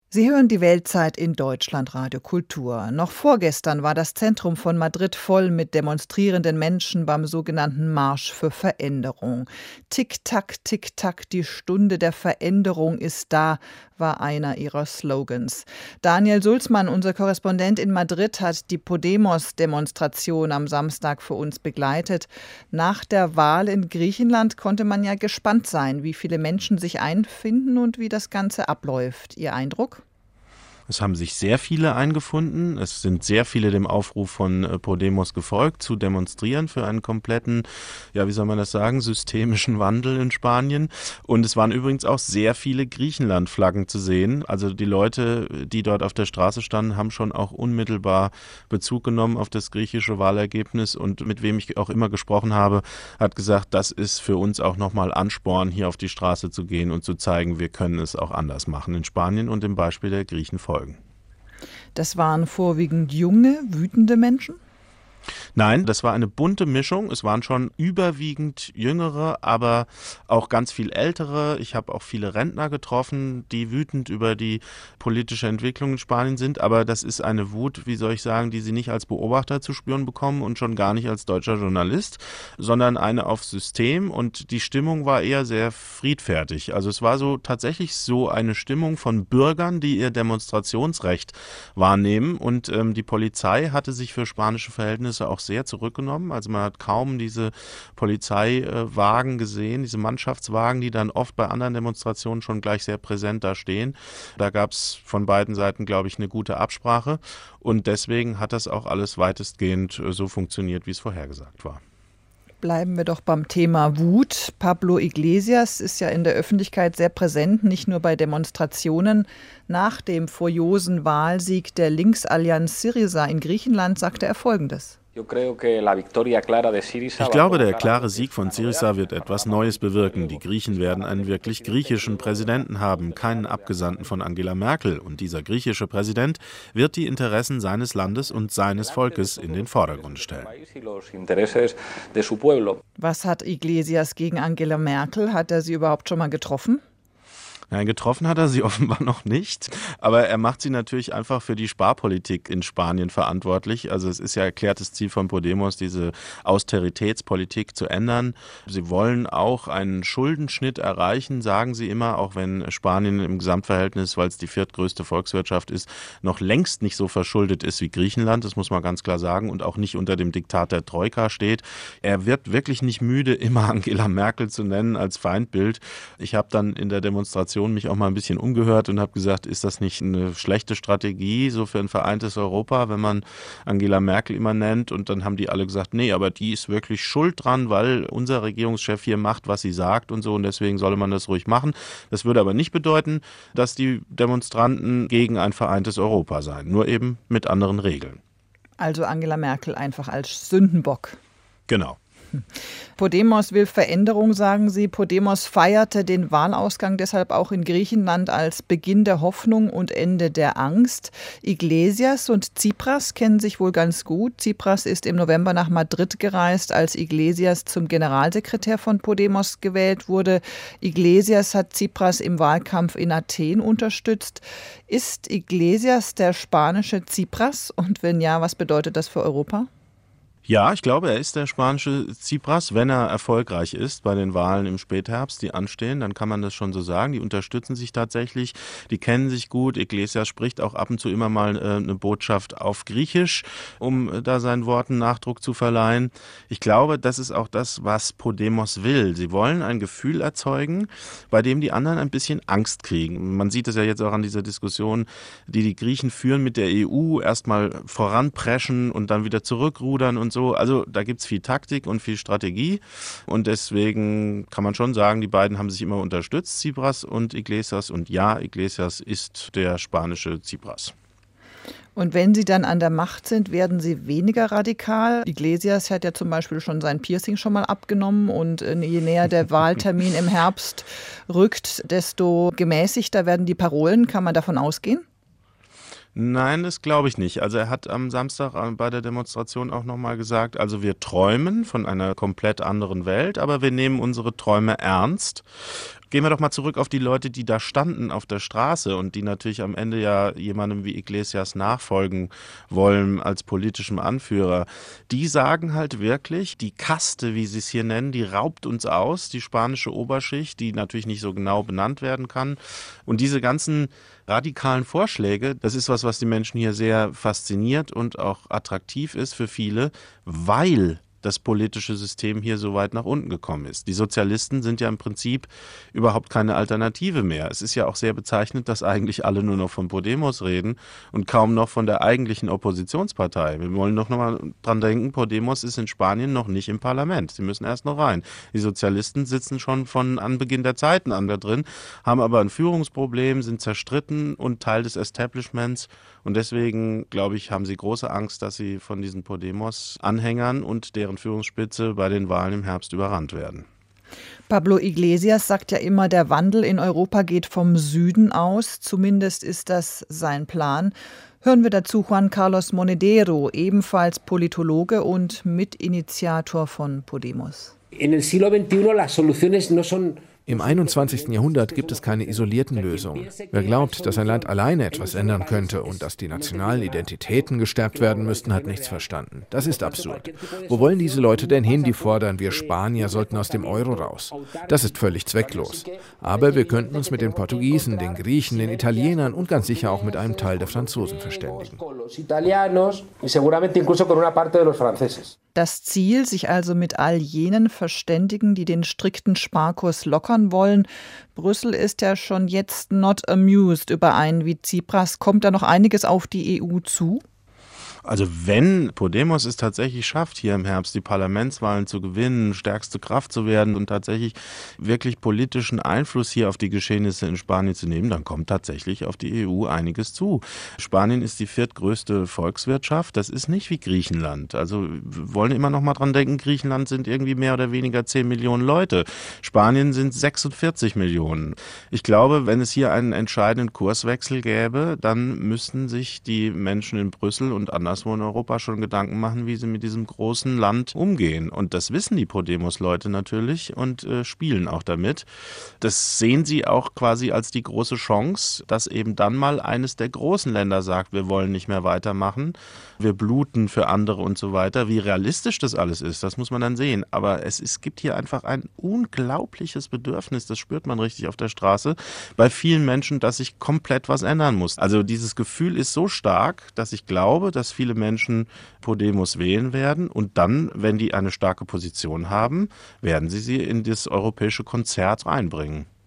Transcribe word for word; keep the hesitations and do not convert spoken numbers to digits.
Sie hören die Weltzeit in Deutschlandradio Kultur. Noch vorgestern war das Zentrum von Madrid voll mit demonstrierenden Menschen beim sogenannten Marsch für Veränderung. Tick-Tack, Tick-Tack, die Stunde der Veränderung ist da, war einer ihrer Slogans. Daniel Sulzmann, unser Korrespondent in Madrid, hat die Podemos-Demonstration am Samstag für uns begleitet. Nach der Wahl in Griechenland konnte man ja gespannt sein, wie viele Menschen sich einfinden und wie das Ganze abläuft. Ihr Eindruck? Es haben sich sehr viele eingefunden. Es sind sehr viele dem Aufruf von Podemos gefolgt, zu demonstrieren für einen kompletten, ja, wie soll man das sagen, systemischen Wandel in Spanien. Und es waren übrigens auch sehr viele Griechenland-Flaggen zu sehen. Also die Leute, die dort auf der Straße standen, haben schon auch unmittelbar Bezug genommen auf das griechische Wahlergebnis. Und mit wem ich auch immer gesprochen habe, hat gesagt, das ist für uns auch nochmal Ansporn, hier auf die Straße zu gehen und zu zeigen, wir können es auch anders machen in Spanien und im Beispiel der Griechen folgen. Das waren vorwiegend junge, wütende Menschen? Nein, das war eine bunte Mischung. Es waren schon überwiegend Jüngere, aber auch ganz viel Ältere. Ich habe auch viele Rentner getroffen, die wütend über die politische Entwicklung in Spanien sind. Aber das ist eine Wut, wie soll ich sagen, die sie nicht als Beobachter zu spüren bekommen und schon gar nicht als deutscher Journalist, sondern eine aufs System. Und die Stimmung war eher sehr friedfertig. Also es war so tatsächlich so eine Stimmung von Bürgern, die ihr Demonstrationsrecht wahrnehmen. Und ähm, die Polizei hatte sich für spanische Verhältnisse auch sehr zurückgenommen. Also man hat kaum diese Polizeiwagen gesehen, diese Mannschaftswagen, die dann oft bei anderen Demonstrationen schon gleich sehr präsent da stehen. Da gab es von beiden Seiten, glaube ich, eine gute Absprache. Und deswegen hat das auch alles weitestgehend so funktioniert, wie es vorhergesagt war. Bleiben wir doch beim Thema Wut. Pablo Iglesias ist ja in der Öffentlichkeit sehr präsent, nicht nur bei Demonstrationen. Nach dem furiosen Wahlsieg der Linksallianz Syriza in Griechenland sagte er Folgendes. Ich glaube, der klare Sieg von Syriza wird etwas Neues bewirken. Die Griechen werden einen wirklich griechischen Präsidenten haben, keinen Abgesandten von Angela Merkel. Und dieser griechische Präsident wird die Interessen seines Landes und seines Volkes in den Vordergrund stellen. Was hat Iglesias gegen Angela Merkel? Hat er sie überhaupt schon mal getroffen? Nein, getroffen hat er sie offenbar noch nicht, aber er macht sie natürlich einfach für die Sparpolitik in Spanien verantwortlich. Also es ist ja erklärtes Ziel von Podemos, diese Austeritätspolitik zu ändern. Sie wollen auch einen Schuldenschnitt erreichen, sagen sie immer, auch wenn Spanien im Gesamtverhältnis, weil es die viertgrößte Volkswirtschaft ist, noch längst nicht so verschuldet ist wie Griechenland, das muss man ganz klar sagen, und auch nicht unter dem Diktat der Troika steht. Er wird wirklich nicht müde, immer Angela Merkel zu nennen als Feindbild. Ich habe dann in der Demonstration mich auch mal ein bisschen umgehört und habe gesagt, ist das nicht eine schlechte Strategie so für ein vereintes Europa, wenn man Angela Merkel immer nennt? Und dann haben die alle gesagt, nee, aber die ist wirklich schuld dran, weil unser Regierungschef hier macht, was sie sagt und so, und deswegen solle man das ruhig machen. Das würde aber nicht bedeuten, dass die Demonstranten gegen ein vereintes Europa seien, nur eben mit anderen Regeln. Also Angela Merkel einfach als Sündenbock. Genau. Podemos will Veränderung, sagen Sie. Podemos feierte den Wahlausgang deshalb auch in Griechenland als Beginn der Hoffnung und Ende der Angst. Iglesias und Tsipras kennen sich wohl ganz gut. Tsipras ist im November nach Madrid gereist, als Iglesias zum Generalsekretär von Podemos gewählt wurde. Iglesias hat Tsipras im Wahlkampf in Athen unterstützt. Ist Iglesias der spanische Tsipras? Und wenn ja, was bedeutet das für Europa? Ja, ich glaube, er ist der spanische Tsipras, wenn er erfolgreich ist bei den Wahlen im Spätherbst, die anstehen, dann kann man das schon so sagen. Die unterstützen sich tatsächlich, die kennen sich gut. Iglesias spricht auch ab und zu immer mal äh, eine Botschaft auf Griechisch, um äh, da seinen Worten Nachdruck zu verleihen. Ich glaube, das ist auch das, was Podemos will. Sie wollen ein Gefühl erzeugen, bei dem die anderen ein bisschen Angst kriegen. Man sieht es ja jetzt auch an dieser Diskussion, die die Griechen führen mit der E U, erstmal voranpreschen und dann wieder zurückrudern und so. Also da gibt es viel Taktik und viel Strategie und deswegen kann man schon sagen, die beiden haben sich immer unterstützt, Tsipras und Iglesias, und ja, Iglesias ist der spanische Tsipras. Und wenn Sie dann an der Macht sind, werden Sie weniger radikal? Iglesias hat ja zum Beispiel schon sein Piercing schon mal abgenommen und je näher der Wahltermin im Herbst rückt, desto gemäßigter werden die Parolen. Kann man davon ausgehen? Nein, das glaube ich nicht. Also er hat am Samstag bei der Demonstration auch nochmal gesagt, also wir träumen von einer komplett anderen Welt, aber wir nehmen unsere Träume ernst. Gehen wir doch mal zurück auf die Leute, die da standen auf der Straße und die natürlich am Ende ja jemandem wie Iglesias nachfolgen wollen als politischem Anführer. Die sagen halt wirklich, die Kaste, wie sie es hier nennen, die raubt uns aus, die spanische Oberschicht, die natürlich nicht so genau benannt werden kann. Und diese ganzen radikalen Vorschläge, das ist was, was die Menschen hier sehr fasziniert und auch attraktiv ist für viele, weil das politische System hier so weit nach unten gekommen ist. Die Sozialisten sind ja im Prinzip überhaupt keine Alternative mehr. Es ist ja auch sehr bezeichnend, dass eigentlich alle nur noch von Podemos reden und kaum noch von der eigentlichen Oppositionspartei. Wir wollen doch noch mal dran denken, Podemos ist in Spanien noch nicht im Parlament. Sie müssen erst noch rein. Die Sozialisten sitzen schon von Anbeginn der Zeiten an da drin, haben aber ein Führungsproblem, sind zerstritten und Teil des Establishments. Und deswegen, glaube ich, haben sie große Angst, dass sie von diesen Podemos-Anhängern und deren Führungsspitze bei den Wahlen im Herbst überrannt werden. Pablo Iglesias sagt ja immer, der Wandel in Europa geht vom Süden aus. Zumindest ist das sein Plan. Hören wir dazu Juan Carlos Monedero, ebenfalls Politologe und Mitinitiator von Podemos. En el siglo veintiuno las soluciones no son. Im einundzwanzigsten Jahrhundert gibt es keine isolierten Lösungen. Wer glaubt, dass ein Land alleine etwas ändern könnte und dass die nationalen Identitäten gestärkt werden müssten, hat nichts verstanden. Das ist absurd. Wo wollen diese Leute denn hin, die fordern, wir Spanier sollten aus dem Euro raus? Das ist völlig zwecklos. Aber wir könnten uns mit den Portugiesen, den Griechen, den Italienern und ganz sicher auch mit einem Teil der Franzosen verständigen. Das Ziel, sich also mit all jenen verständigen, die den strikten Sparkurs lockern wollen. Brüssel ist ja schon jetzt not amused über einen wie Tsipras. Kommt da noch einiges auf die E U zu? Also wenn Podemos es tatsächlich schafft, hier im Herbst die Parlamentswahlen zu gewinnen, stärkste Kraft zu werden und tatsächlich wirklich politischen Einfluss hier auf die Geschehnisse in Spanien zu nehmen, dann kommt tatsächlich auf die E U einiges zu. Spanien ist die viertgrößte Volkswirtschaft, das ist nicht wie Griechenland. Also wir wollen immer noch mal dran denken, Griechenland sind irgendwie mehr oder weniger zehn Millionen Leute. Spanien sind sechsundvierzig Millionen. Ich glaube, wenn es hier einen entscheidenden Kurswechsel gäbe, dann müssten sich die Menschen in Brüssel und anderswo in Europa schon Gedanken machen, wie sie mit diesem großen Land umgehen. Und das wissen die Podemos-Leute natürlich und äh, spielen auch damit. Das sehen sie auch quasi als die große Chance, dass eben dann mal eines der großen Länder sagt, wir wollen nicht mehr weitermachen, wir bluten für andere und so weiter. Wie realistisch das alles ist, das muss man dann sehen. Aber es, es gibt hier einfach ein unglaubliches Bedürfnis, das spürt man richtig auf der Straße, bei vielen Menschen, dass sich komplett was ändern muss. Also dieses Gefühl ist so stark, dass ich glaube, dass viele Menschen Podemos wählen werden und dann, wenn die eine starke Position haben, werden sie sie in das europäische Konzert reinbringen.